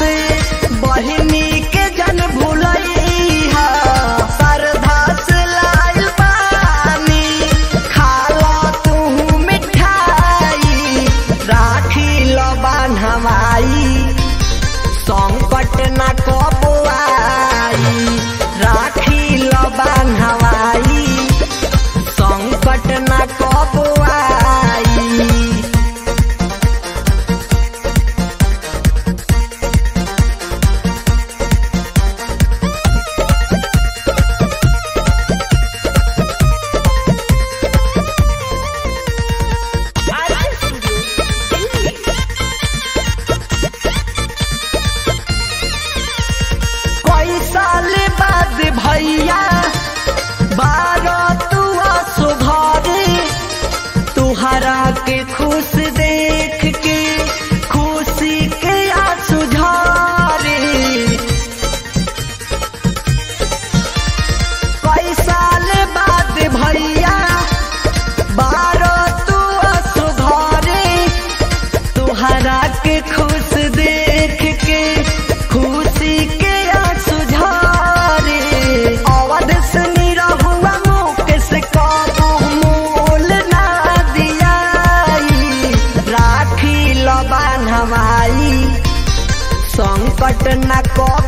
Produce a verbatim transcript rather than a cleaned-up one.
से बहिनी के जन भूलैहा श्रद्धा से लाइल पानी खाला तू मिठाई राखी लबान हमाई संकट न कबो आई राखी लबान हवाई संकट न कबो आई। कई साल बाद भैया बारह तुआ सुघरे तुहरा के खुश देख के खुशी के आंसू झरे कई साल बाद भैया बारह तुआ सुघरे तुहरा के खुश देख के खुशी के आंसू झरे अवध से निरहुआ मुकेश कबो मोल ना दियाई राखी लबान हमाई संकट न कबो